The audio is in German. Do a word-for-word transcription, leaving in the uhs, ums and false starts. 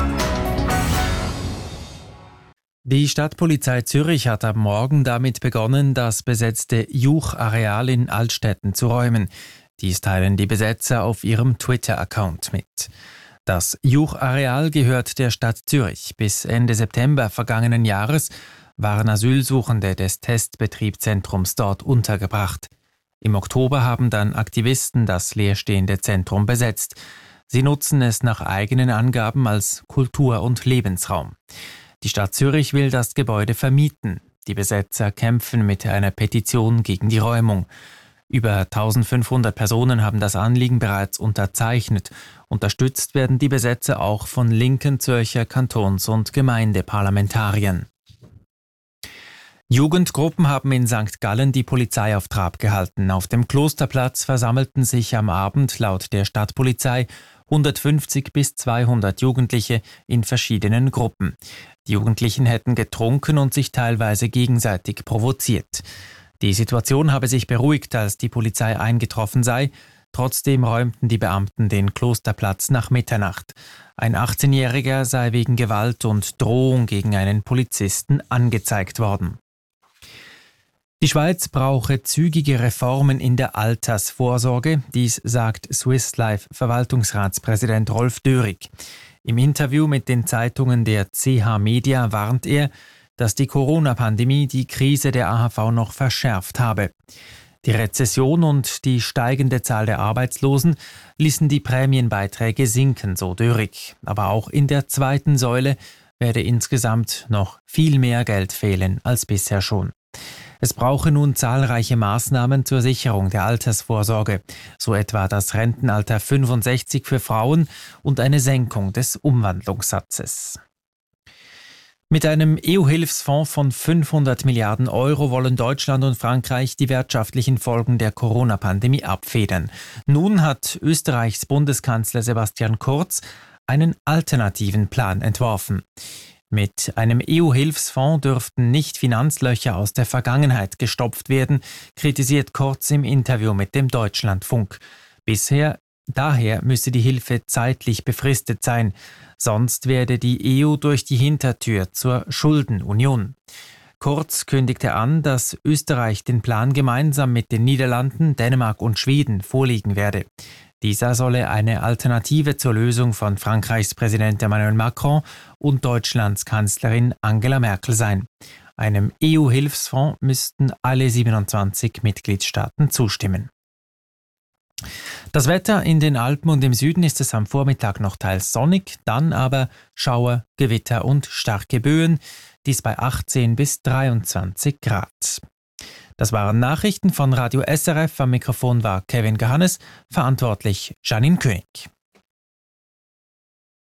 Die Stadtpolizei Zürich hat am Morgen damit begonnen, das besetzte Juch-Areal in Altstetten zu räumen. Dies teilen die Besetzer auf ihrem Twitter-Account mit. Das Juch-Areal gehört der Stadt Zürich. Bis Ende September vergangenen Jahres waren Asylsuchende des Testbetriebszentrums dort untergebracht. Im Oktober haben dann Aktivisten das leerstehende Zentrum besetzt. Sie nutzen es nach eigenen Angaben als Kultur- und Lebensraum. Die Stadt Zürich will das Gebäude vermieten. Die Besetzer kämpfen mit einer Petition gegen die Räumung. Über eintausendfünfhundert Personen haben das Anliegen bereits unterzeichnet. Unterstützt werden die Besetzer auch von linken Zürcher Kantons- und Gemeindeparlamentariern. Jugendgruppen haben in Sankt Gallen die Polizei auf Trab gehalten. Auf dem Klosterplatz versammelten sich am Abend laut der Stadtpolizei hundertfünfzig bis zweihundert Jugendliche in verschiedenen Gruppen. Die Jugendlichen hätten getrunken und sich teilweise gegenseitig provoziert. Die Situation habe sich beruhigt, als die Polizei eingetroffen sei. Trotzdem räumten die Beamten den Klosterplatz nach Mitternacht. Ein achtzehnjähriger sei wegen Gewalt und Drohung gegen einen Polizisten angezeigt worden. Die Schweiz brauche zügige Reformen in der Altersvorsorge, dies sagt Swiss Life Verwaltungsratspräsident Rolf Dörig. Im Interview mit den Zeitungen der C H Media warnt er, dass die Corona-Pandemie die Krise der A H V noch verschärft habe. Die Rezession und die steigende Zahl der Arbeitslosen ließen die Prämienbeiträge sinken, so Dörig. Aber auch in der zweiten Säule werde insgesamt noch viel mehr Geld fehlen als bisher schon. Es brauche nun zahlreiche Maßnahmen zur Sicherung der Altersvorsorge, so etwa das Rentenalter fünfundsechzig für Frauen und eine Senkung des Umwandlungssatzes. Mit einem E U-Hilfsfonds von fünfhundert Milliarden Euro wollen Deutschland und Frankreich die wirtschaftlichen Folgen der Corona-Pandemie abfedern. Nun hat Österreichs Bundeskanzler Sebastian Kurz einen alternativen Plan entworfen. Mit einem E U-Hilfsfonds dürften nicht Finanzlöcher aus der Vergangenheit gestopft werden, kritisiert Kurz im Interview mit dem Deutschlandfunk. Bisher, daher müsse die Hilfe zeitlich befristet sein, sonst werde die E U durch die Hintertür zur Schuldenunion. Kurz kündigte an, dass Österreich den Plan gemeinsam mit den Niederlanden, Dänemark und Schweden vorlegen werde. Dieser solle eine Alternative zur Lösung von Frankreichs Präsident Emmanuel Macron und Deutschlands Kanzlerin Angela Merkel sein. Einem E U-Hilfsfonds müssten alle siebenundzwanzig Mitgliedstaaten zustimmen. Das Wetter in den Alpen und im Süden ist es am Vormittag noch teils sonnig, dann aber Schauer, Gewitter und starke Böen, dies bei achtzehn bis dreiundzwanzig Grad. Das waren Nachrichten von Radio S R F. Am Mikrofon war Kevin Gehannes, verantwortlich Janine König.